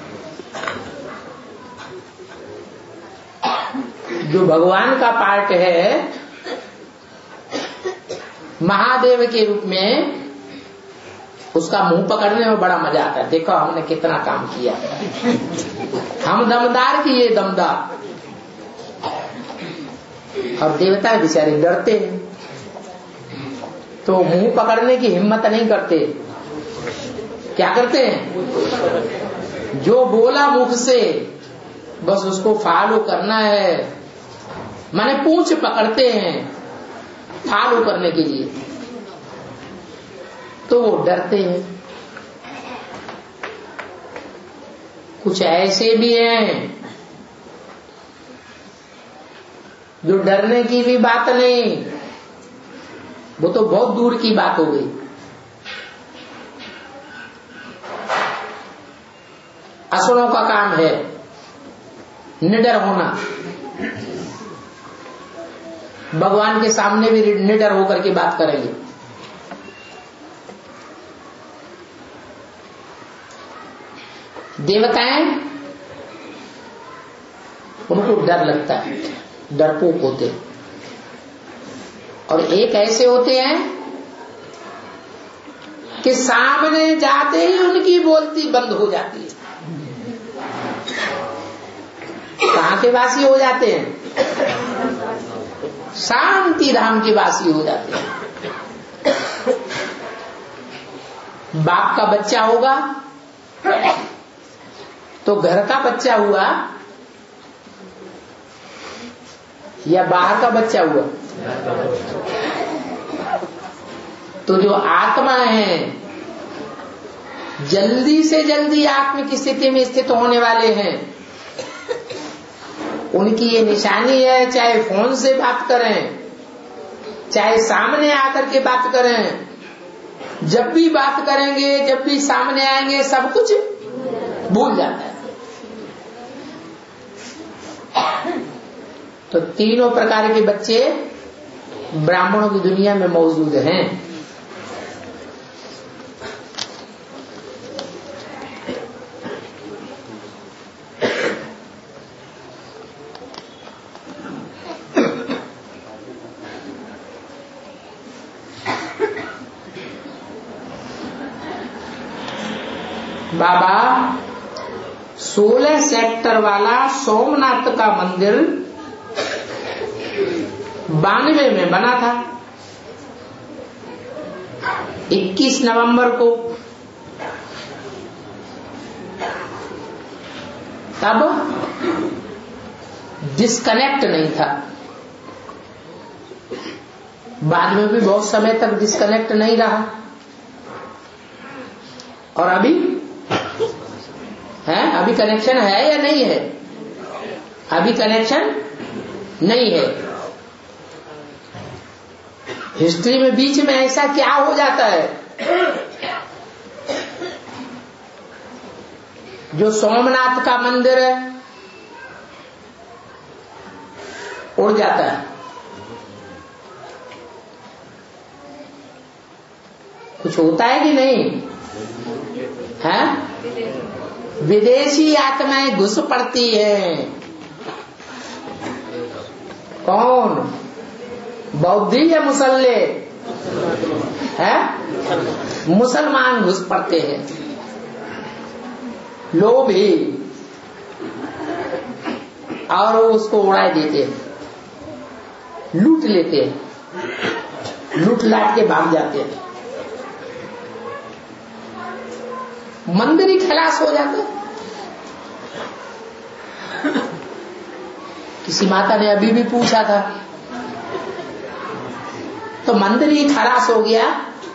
जो भगवान का पार्ट है महादेव के रूप में, उसका मुंह पकड़ने में बड़ा मजा आता है। देखो हमने कितना काम किया, हम दमदार की ये दमदार। और देवता बेचारे डरते हैं तो मुंह पकड़ने की हिम्मत नहीं करते। क्या करते हैं? जो बोला मुख से बस उसको फॉलो करना है, माने पूंछ पकड़ते हैं फॉलो करने के लिए, तो वो डरते हैं। कुछ ऐसे भी हैं जो डरने की भी बात नहीं, वो तो बहुत दूर की बात हो गई। असुरों का काम है निडर होना। भगवान के सामने भी निडर होकर के बात करेंगे। देवताएं उनको डर लगता है, डरपोक होते हैं। और एक ऐसे होते हैं कि सामने जाते ही उनकी बोलती बंद हो जाती है। कहां के वासी हो जाते हैं? शांति धाम के वासी हो जाते हैं। बाप का बच्चा होगा तो घर का बच्चा हुआ या बाहर का बच्चा हुआ, तो जो आत्मा है जल्दी से जल्दी आत्म की स्थिति में स्थित होने वाले हैं, उनकी ये निशानी है, चाहे फोन से बात करें, चाहे सामने आकर के बात करें, जब भी बात करेंगे, जब भी सामने आएंगे, सब कुछ भूल जाता है। तो तीनों प्रकार के बच्चे ब्राह्मणों की दुनिया में मौजूद हैं। बाबा सोलह सेक्टर वाला सोमनाथ का मंदिर बानवे में बना था। इक्कीस नवंबर को तब डिस्कनेक्ट नहीं था। बाद में भी बहुत समय तक डिस्कनेक्ट नहीं रहा। और अभी है, अभी कनेक्शन है या नहीं है? अभी कनेक्शन नहीं है। हिस्ट्री में बीच में ऐसा क्या हो जाता है जो सोमनाथ का मंदिर है उड़ जाता है? कुछ होता है कि नहीं है? विदेशी आत्माएं घुस पड़ती हैं। कौन? बौद्धि या मुसल्ले? है मुसलमान घुस पड़ते हैं, लोभी, और उसको उड़ा देते हैं, लूट लेते हैं, लूट लाट के भाग जाते हैं। मंदिर ही खलास हो जाते। किसी माता ने अभी भी पूछा था, तो मंदिर ही खलास हो गया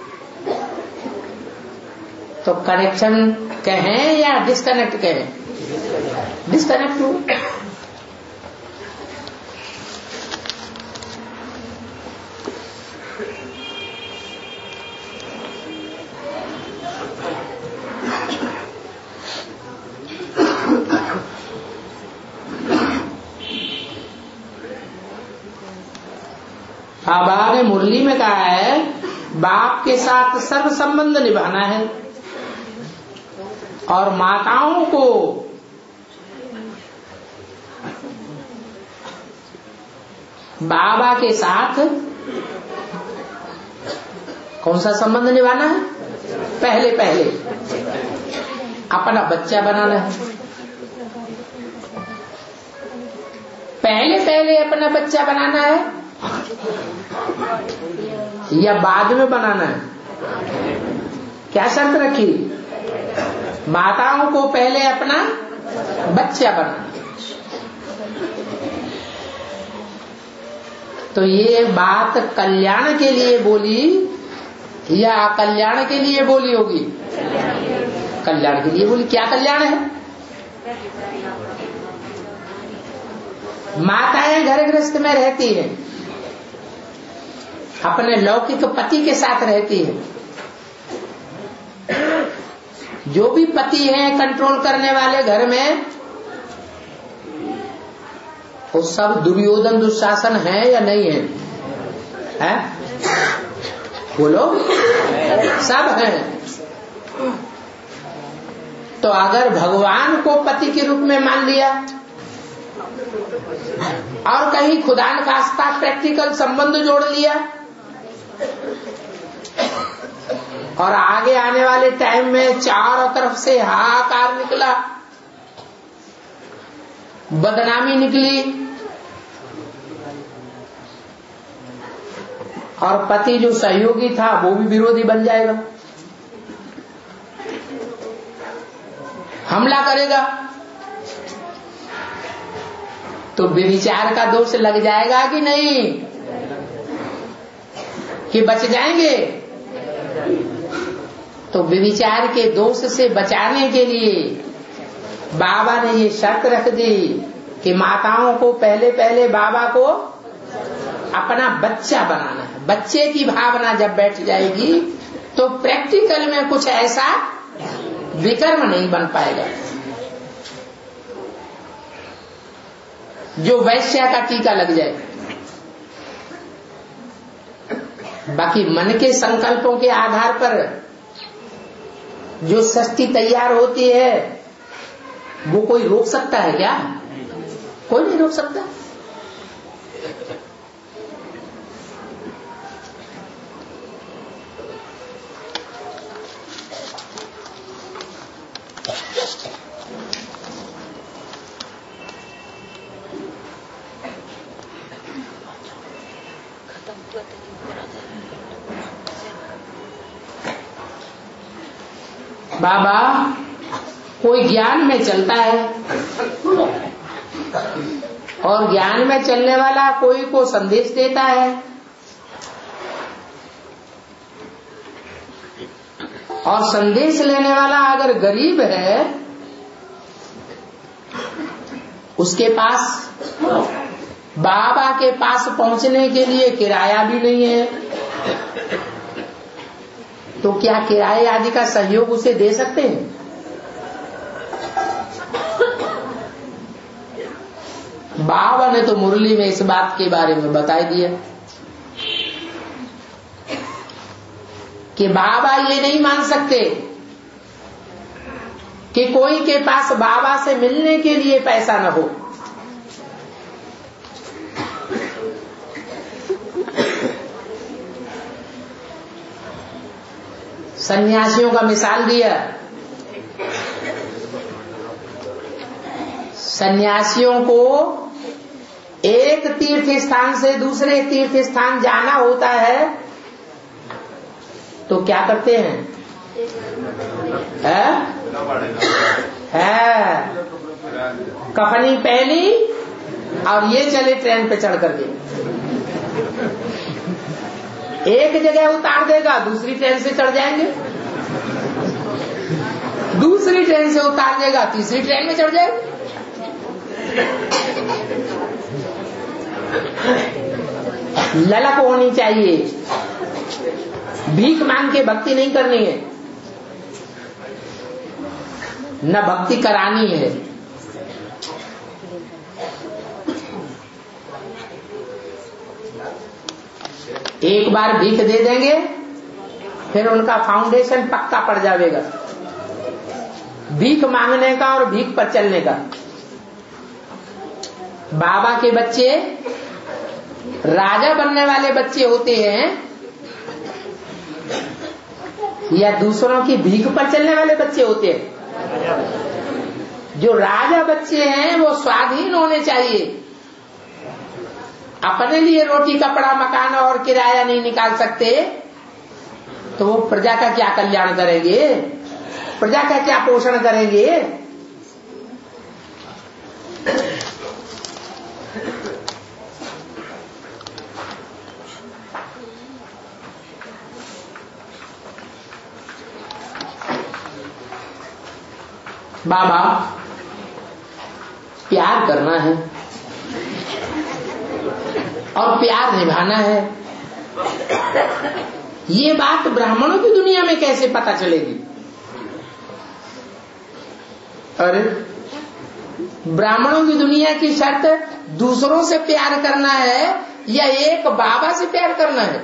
तो कनेक्शन कहें या डिस्कनेक्ट कहें? डिस्कनेक्ट हो। बाबा ने मुरली में कहा है बाप के साथ सर्व संबंध निभाना है। और माताओं को बाबा के साथ कौन सा संबंध निभाना है? पहले पहले अपना बच्चा बनाना है। पहले पहले अपना बच्चा बनाना है या बाद में बनाना है? क्या शर्त रखी? माताओं को पहले अपना बच्चा बनाना। तो ये बात कल्याण के लिए बोली या कल्याण के लिए बोली होगी? कल्याण के लिए बोली। क्या कल्याण है? माताएं घर गृहस्थ में रहती है, अपने लौकिक पति के साथ रहती है। जो भी पति हैं कंट्रोल करने वाले घर में, वो सब दुर्योधन दुशासन है या नहीं है? है? बोलो, सब हैं। तो अगर भगवान को पति के रूप में मान लिया और कहीं खुदा न खास्ता प्रैक्टिकल संबंध जोड़ लिया और आगे आने वाले टाइम में चारों तरफ से हाहाकार निकला, बदनामी निकली और पति जो सहयोगी था वो भी विरोधी बन जाएगा, हमला करेगा, तो व्यभिचार का दोष लग जाएगा कि नहीं? कि बच जाएंगे? तो व्यभिचार के दोष से बचाने के लिए बाबा ने ये शर्त रख दी कि माताओं को पहले पहले बाबा को अपना बच्चा बनाना है। बच्चे की भावना जब बैठ जाएगी तो प्रैक्टिकल में कुछ ऐसा विकर्म नहीं बन पाएगा जो वैश्या का टीका लग जाए। बाकी मन के संकल्पों के आधार पर जो षष्ठी तैयार होती है वो कोई रोक सकता है क्या? कोई नहीं रोक सकता। बाबा कोई ज्ञान में चलता है और ज्ञान में चलने वाला कोई को संदेश देता है, और संदेश लेने वाला अगर गरीब है उसके पास बाबा के पास पहुंचने के लिए किराया भी नहीं है, तो क्या किराए आदि का सहयोग उसे दे सकते हैं? बाबा ने तो मुरली में इस बात के बारे में बता दिया कि बाबा ये नहीं मान सकते कि कोई के पास बाबा से मिलने के लिए पैसा न हो। सन्यासियों का मिसाल दिया। सन्यासियों को एक तीर्थ स्थान से दूसरे तीर्थ स्थान जाना होता है तो क्या करते हैं? है? है कफनी पहनी और ये चले ट्रेन पे चढ़ करके, एक जगह उतार देगा दूसरी ट्रेन से चढ़ जाएंगे, दूसरी ट्रेन से उतार देगा तीसरी ट्रेन में चढ़ जाएंगे। ललक होनी चाहिए, भीख मांग के भक्ति नहीं करनी है, न भक्ति करानी है। एक बार भीख दे देंगे फिर उनका फाउंडेशन पक्का पड़ जाएगा। भीख मांगने का और भीख पर चलने का। बाबा के बच्चे राजा बनने वाले बच्चे होते हैं या दूसरों की भीख पर चलने वाले बच्चे होते हैं? जो राजा बच्चे हैं वो स्वाधीन होने चाहिए, अपने लिए रोटी कपड़ा मकान और किराया नहीं निकाल सकते तो वो प्रजा का क्या कल्याण करेंगे, प्रजा का क्या पोषण करेंगे? बाबा प्यार करना है और प्यार निभाना है, ये बात ब्राह्मणों की दुनिया में कैसे पता चलेगी? अरे ब्राह्मणों की दुनिया की शर्त दूसरों से प्यार करना है या एक बाबा से प्यार करना है?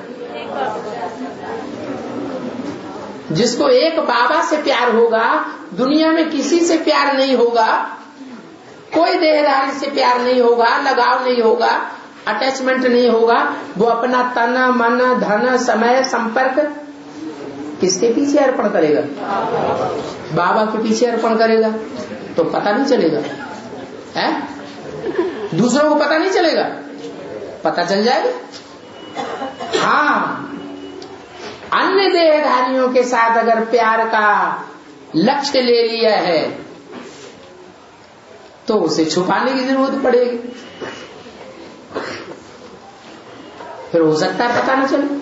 जिसको एक बाबा से प्यार होगा दुनिया में किसी से प्यार नहीं होगा, कोई देहधारी से प्यार नहीं होगा, लगाव नहीं होगा, अटैचमेंट नहीं होगा। वो अपना तन मन धन समय संपर्क किसके पीछे अर्पण करेगा? बाबा के पीछे अर्पण करेगा। तो पता नहीं चलेगा है? दूसरों को पता नहीं चलेगा, पता चल जाएगा। हाँ, अन्य देहधारियों के साथ अगर प्यार का लक्ष्य ले लिया है तो उसे छुपाने की जरूरत पड़ेगी, फिर हो सकता है पता न चले।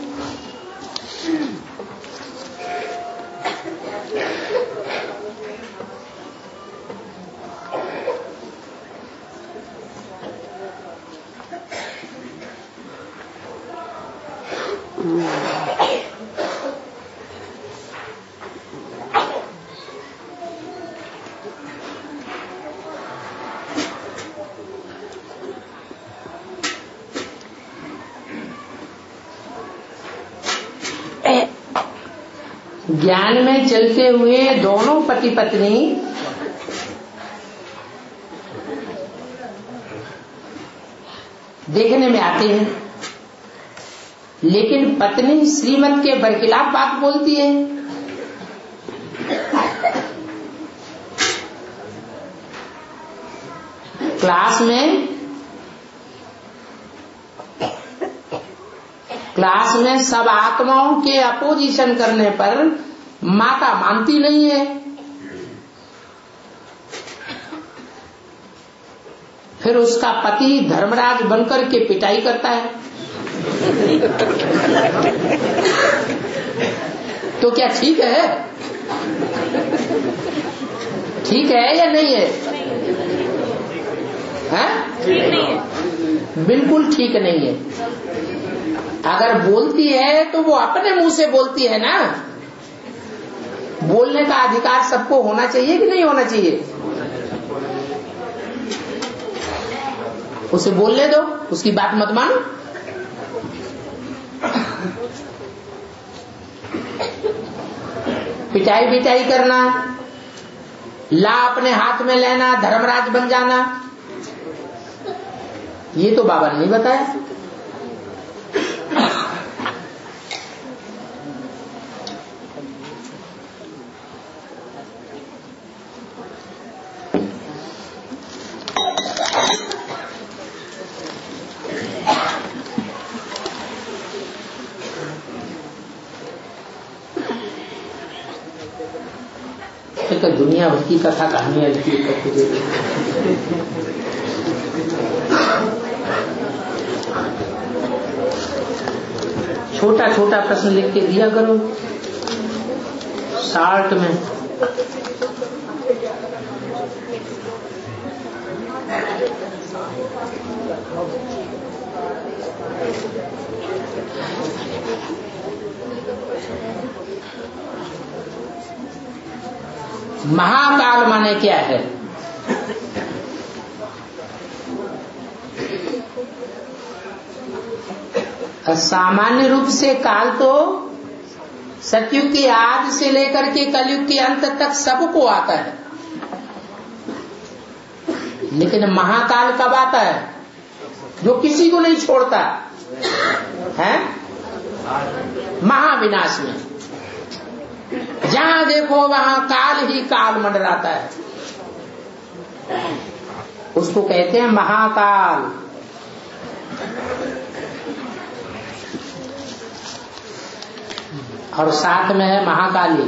ज्ञान में चलते हुए दोनों पति पत्नी देखने में आते हैं, लेकिन पत्नी श्रीमत के बरखिलाफ बात बोलती है। क्लास में क्लास में सब आत्माओं के अपोजिशन करने पर माता मानती नहीं है, फिर उसका पति धर्मराज बनकर के पिटाई करता है। तो क्या ठीक है? ठीक है या नहीं है? हैं? ठीक नहीं है, बिल्कुल ठीक नहीं है। अगर बोलती है तो वो अपने मुंह से बोलती है ना। बोलने का अधिकार सबको होना चाहिए कि नहीं होना चाहिए? उसे बोलने दो, उसकी बात मत मानो। पिटाई पिटाई करना, ला अपने हाथ में लेना, धर्मराज बन जाना, ये तो बाबा ने नहीं बताया। तो दुनिया भर की कथा कहानियां लिखी करके दे रही। छोटा छोटा प्रश्न लिख के दिया करो शार्ट में। महाकाल माने क्या है? सामान्य रूप से काल तो सतयुग के आदि से लेकर के कलयुग के अंत तक सबको आता है। लेकिन महाकाल कब आता है? जो किसी को नहीं छोड़ता है, महाविनाश में। जहां देखो वहां काल ही काल मंडराता है, उसको कहते हैं महाकाल। और साथ में है महाकाली।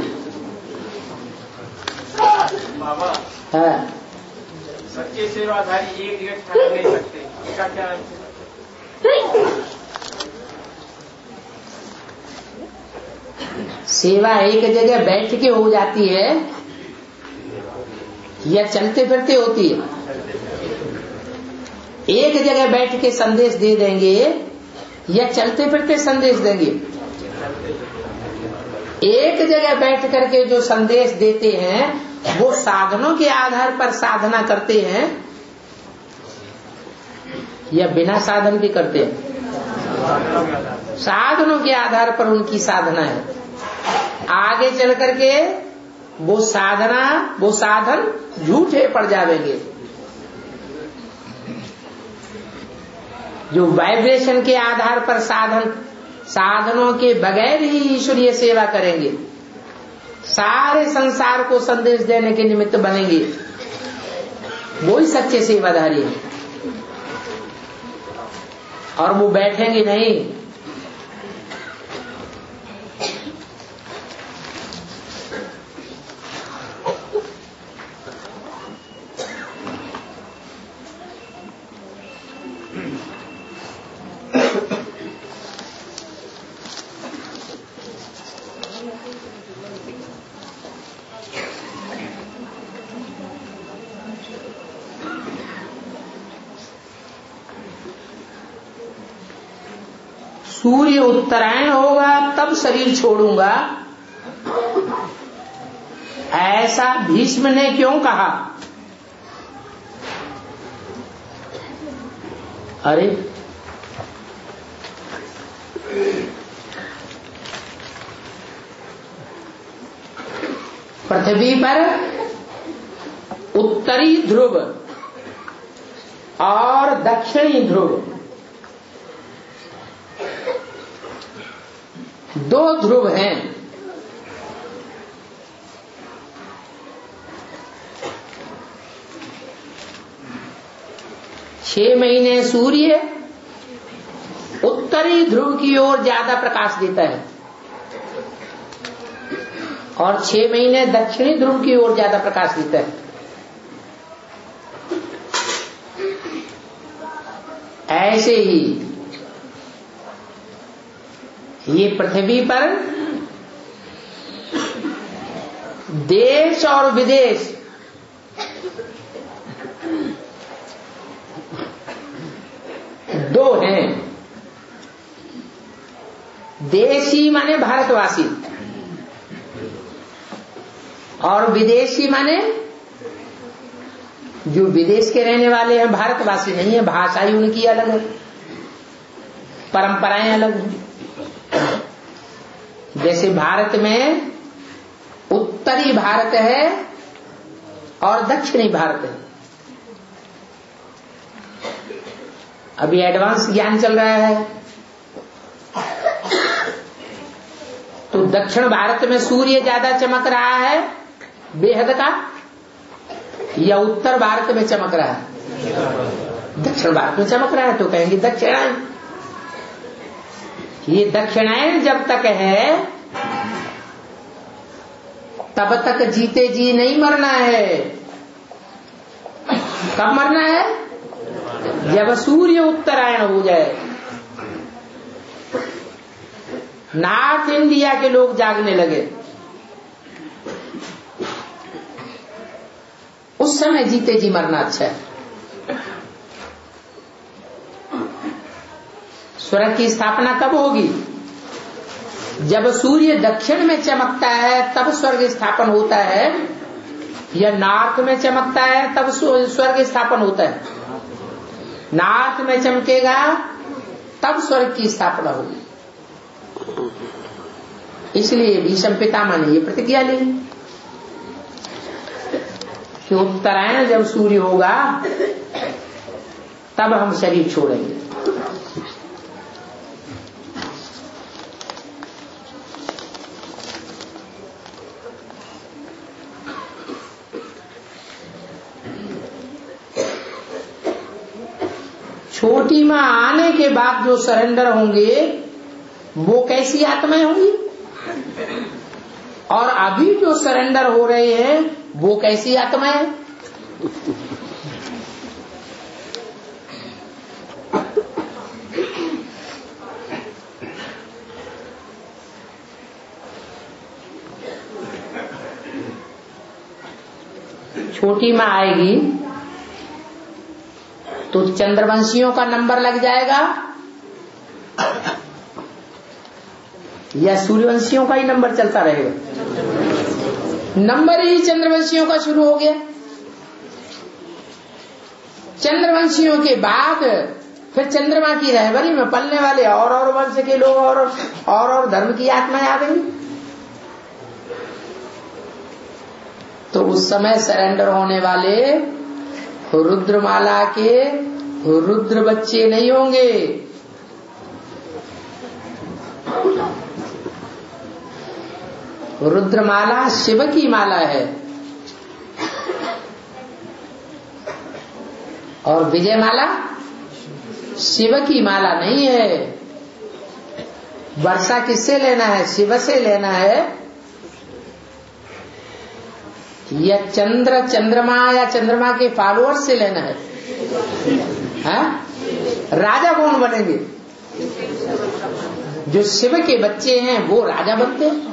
बाबा है सच्चे सेवाधारी एक जगह ठहर नहीं सकते, इसका क्या अर्थ है? सेवा एक जगह बैठ के हो जाती है या चलते फिरते होती है? एक जगह बैठ के संदेश दे देंगे या चलते फिरते संदेश देंगे? एक जगह बैठ करके जो संदेश देते हैं वो साधनों के आधार पर साधना करते हैं या बिना साधन के करते हैं? साधनों के आधार पर उनकी साधना है। आगे चल करके वो साधना वो साधन झूठे पड़ जाएंगे। जो वाइब्रेशन के आधार पर साधन साधनों के बगैर ही ईश्वरीय सेवा करेंगे, सारे संसार को संदेश देने के निमित्त बनेंगे, वो ही सच्चे सेवाधारी हैं। और वो बैठेंगे नहीं। सूर्य उत्तरायण होगा तब शरीर छोड़ूंगा, ऐसा भीष्म ने क्यों कहा? अरे पृथ्वी पर उत्तरी ध्रुव और दक्षिणी ध्रुव दो ध्रुव हैं। छह महीने सूर्य उत्तरी ध्रुव की ओर ज्यादा प्रकाश देता है और छह महीने दक्षिणी ध्रुव की ओर ज्यादा प्रकाश देता है। ऐसे ही ये पृथ्वी पर देश और विदेश दो हैं। देशी माने भारतवासी और विदेशी माने जो विदेश के रहने वाले हैं, भारतवासी नहीं है। भाषा ही उनकी अलग है, परंपराएं अलग हैं। जैसे भारत में उत्तरी भारत है और दक्षिणी भारत है। अभी एडवांस ज्ञान चल रहा है तो दक्षिण भारत में सूर्य ज्यादा चमक रहा है बेहद का, या उत्तर भारत में चमक रहा है? दक्षिण भारत में चमक रहा है तो कहेंगे दक्षिणायन। ये दक्षिणायन जब तक है तब तक जीते जी नहीं मरना है। कब मरना है? जब सूर्य उत्तरायण हो जाए। नॉर्थ इंडिया के लोग जागने लगे, उस समय जीते जी मरना अच्छा है। स्वर्ग की स्थापना कब होगी? जब सूर्य दक्षिण में चमकता है तब स्वर्ग स्थापन होता है, या नॉर्थ में चमकता है तब स्वर्ग स्थापन होता है? नॉर्थ में चमकेगा तब स्वर्ग की स्थापना होगी। इसलिए भीष्म पितामह ने ये प्रतिज्ञा ली। कि उत्तरायण जब सूर्य होगा तब हम शरीर छोड़ेंगे। छोटी मां आने के बाद जो सरेंडर होंगे वो कैसी आत्माएं होंगी, और अभी जो सरेंडर हो रहे हैं वो कैसी आत्माएं? छोटी मां आएगी तो चंद्रवंशियों का नंबर लग जाएगा या सूर्यवंशियों का ही नंबर चलता रहेगा? नंबर ही चंद्रवंशियों का शुरू हो गया। चंद्रवंशियों के बाद फिर चंद्रमा की रहबरी में पलने वाले और और वंश के लोग और और और धर्म की आत्माएं आ गई। तो उस समय सरेंडर होने वाले रुद्रमाला के रुद्र बच्चे नहीं होंगे, रुद्रमाला शिव की माला है और विजयमाला शिव की माला नहीं है। वर्षा किससे लेना है? शिव से लेना है। या चंद्र चंद्रमा या चंद्रमा के फॉलोअर से लेना है? हा? राजा कौन बनेंगे? जो शिव के बच्चे हैं वो राजा बनते हैं।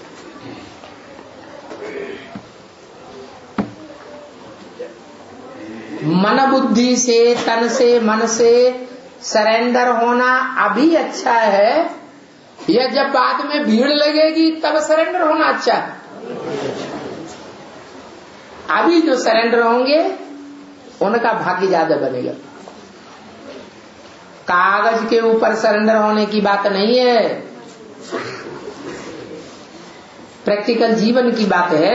मन बुद्धि से, तन से, मन से सरेंडर होना अभी अच्छा है या जब बाद में भीड़ लगेगी तब सरेंडर होना अच्छा है? अभी जो सरेंडर होंगे उनका भाग्य ज्यादा बनेगा। कागज के ऊपर सरेंडर होने की बात नहीं है, प्रैक्टिकल जीवन की बात है।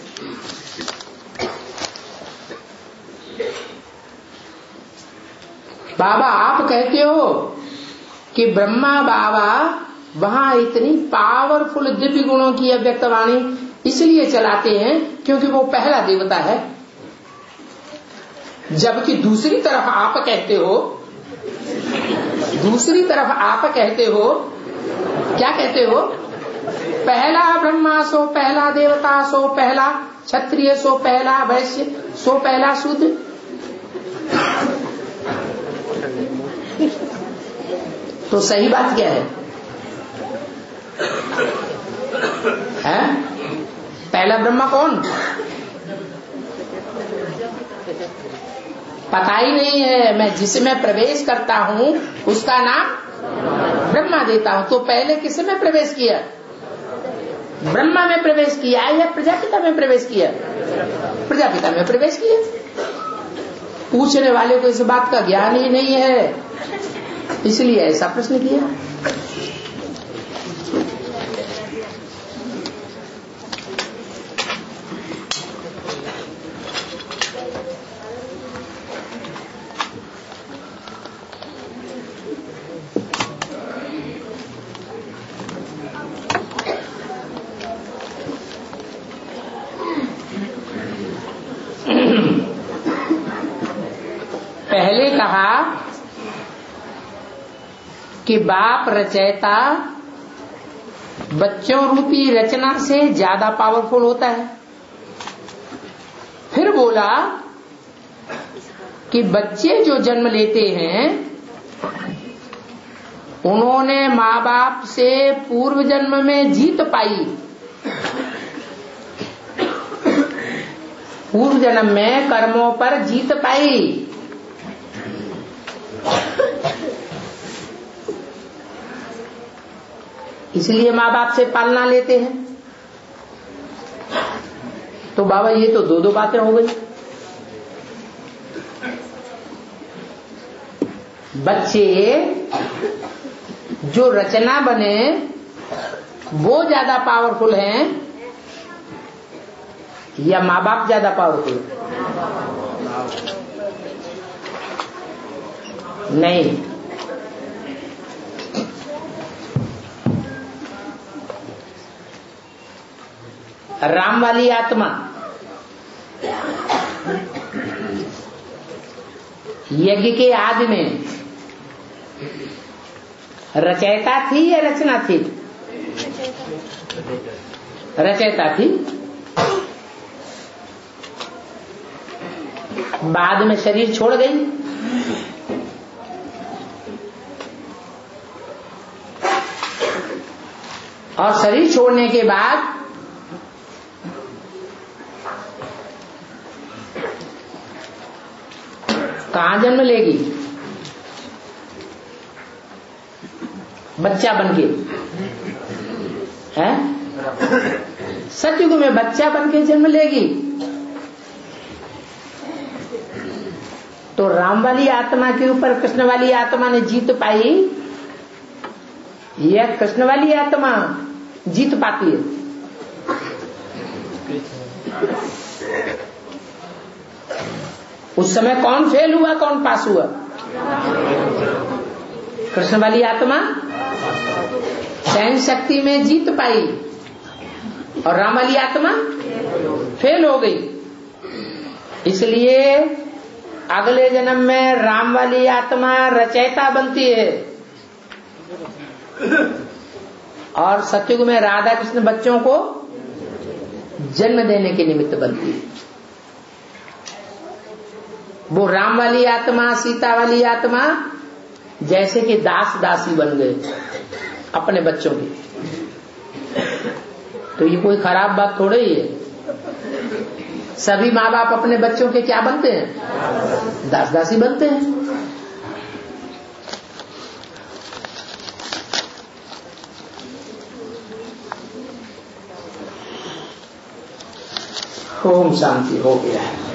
बाबा आप कहते हो कि ब्रह्मा बाबा वहां इतनी पावरफुल दिव्य गुणों की अव्यक्तवाणी इसलिए चलाते हैं क्योंकि वो पहला देवता है, जबकि दूसरी तरफ आप कहते हो दूसरी तरफ आप कहते हो क्या कहते हो? पहला ब्रह्मा सो पहला देवता सो पहला क्षत्रिय सो पहला वैश्य सो पहला शूद्र। तो सही बात क्या है? हैं? पहला ब्रह्मा कौन? पता ही नहीं है। मैं जिसमें प्रवेश करता हूँ उसका नाम ब्रह्मा देता हूँ। तो पहले किसमें प्रवेश किया? ब्रह्मा में प्रवेश किया या प्रजापिता में प्रवेश किया? प्रजापिता में प्रवेश किया। पूछने वाले को इस बात का ज्ञान ही नहीं है, इसलिए ऐसा प्रश्न किया। पहले कहा कि बाप रचयिता बच्चों रूपी रचना से ज्यादा पावरफुल होता है। फिर बोला कि बच्चे जो जन्म लेते हैं उन्होंने माँ बाप से पूर्व जन्म में जीत पाई, पूर्व जन्म में कर्मों पर जीत पाई। इसलिए माँ बाप से पालना लेते हैं। तो बाबा ये तो दो दो बातें हो गई। बच्चे जो रचना बने वो ज्यादा पावरफुल हैं या माँ बाप ज्यादा पावरफुल? नहीं, राम वाली आत्मा यज्ञ के आदि में रचयिता थी या रचना थी? रचयिता थी। बाद में शरीर छोड़ गई, और शरीर छोड़ने के बाद कहां जन्म लेगी? बच्चा बनके, है? सतयुग में बच्चा बनके जन्म लेगी। तो राम वाली आत्मा के ऊपर कृष्ण वाली आत्मा ने जीत पाई, यह कृष्ण वाली आत्मा जीत पाती है? उस समय कौन फेल हुआ, कौन पास हुआ? कृष्ण वाली आत्मा सहन शक्ति में जीत पाई और राम वाली आत्मा फेल हो गई। इसलिए अगले जन्म में राम वाली आत्मा रचयिता बनती है और सतयुग में राधा कृष्ण बच्चों को जन्म देने के निमित्त बनती है। वो राम वाली आत्मा, सीता वाली आत्मा जैसे कि दास दासी बन गए अपने बच्चों की। तो ये कोई खराब बात थोड़ी ही है। सभी माँ बाप अपने बच्चों के क्या बनते हैं? दास दासी बनते हैं। ओम शांति। हो गया है।